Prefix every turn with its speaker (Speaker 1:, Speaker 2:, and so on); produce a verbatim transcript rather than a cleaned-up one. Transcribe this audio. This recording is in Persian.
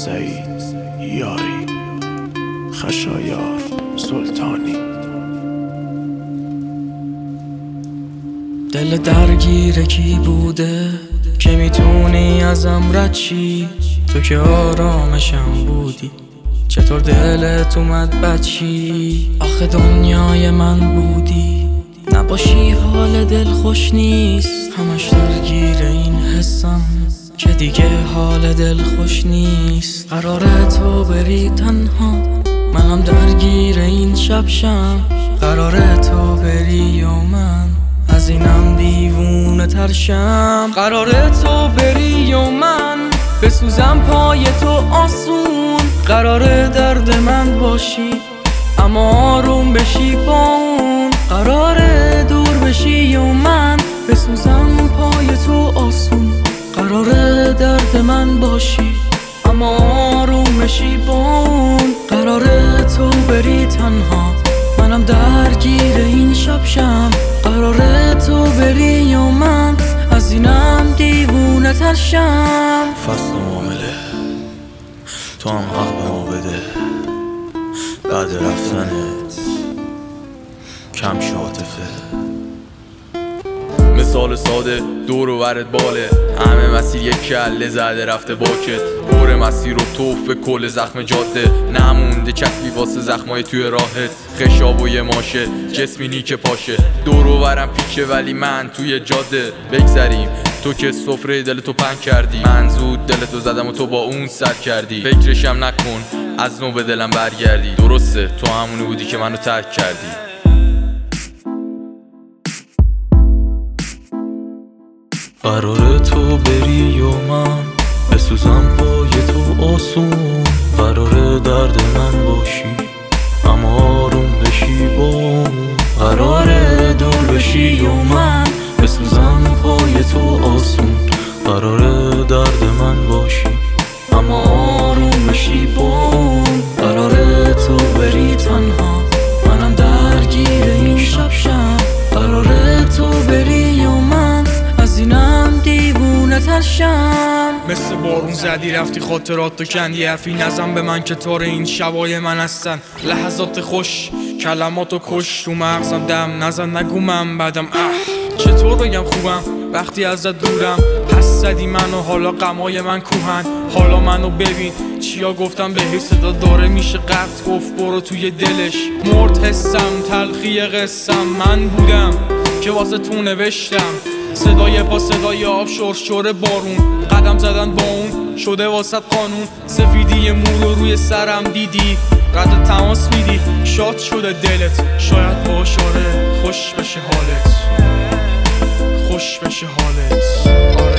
Speaker 1: سعید یاری خشایار سلطانی.
Speaker 2: دل درگیر کی بوده که میتونی ازم رد چی؟ تو که آرامشم بودی چطور دلت اومد بد چی؟ آخه دنیای من بودی نباشی حال دل خوش نیست. همش درگیر این حسم که دیگه حال دل خوش نیست. قراره تو بری تنها منم درگیر این شب شم. قراره تو بری و من از اینم دیوونه ترشم. قراره تو بری و من بسوزم پای تو آسون. قراره درد من باشی اما آروم بشی با اون. قراره دور بشی و من بسوزم پای تو آسون. قراره درد من باشی اما آروم بشی با اون. قراره تو بری تنها منم درگیر این شب شم. قراره تو بری و من از اینم دیوونه ترشم.
Speaker 3: فصل معامله تو هم حق به ما بده. بعد رفتنت کم شاطفه. مثال ساده دور و برت باله. همه مسیر یک کله زده رفته باکت. بور مسیر رو توف به کل زخم جاده. نمونده کفی واسه زخمای توی راهت. خشاب و یه ماشه جسمینی که پاشه. دور و برم پیچه ولی من توی جاده. بگذریم تو که سفره دلتو پنگ کردی. من زود دلتو زدم و تو با اون سر کردی. فکرشم نکن از نو به دلم برگردی. درسته تو همونی بودی که منو ترک کردی. قراره تو بری و من بسوزم پای تو آسون. قراره درد من باشی اما آروم بشی با اون. قراره دور بشی و من بسوزم پای تو آسون. قراره درد من باشی اما آروم بشی با اون. قراره تو بری تنها منم درگیر این شب شم. قراره تو بری و من از اینم دیوونه ترشم.
Speaker 4: مثل بارون زدی رفتی خاطرات تو کندی. حرفی نزن به من که طور این شبای من هستن. لحظات خوش کلماتو کش تو مغزم. دم نزن نگو من بعدم اه چطور بگم خوبم وقتی ازت دورم. پس زدی منو حالا غمای من کوهن. حالا منو ببین چیا گفتم بهش صدا داره میشه قطع گفت برو توی دلش. مرد حسم تلخی قسم من بودم که واسه تو نوشتم. صدای با صدای آب شرشور بارون. قدم زدن با اون شده واسط قانون. سفیدی مو رو روی سرم دیدی رد تماس میدی. شاد شده دلت شاید با اشاره خوش بشه حالت. خوش بشه حالت آره.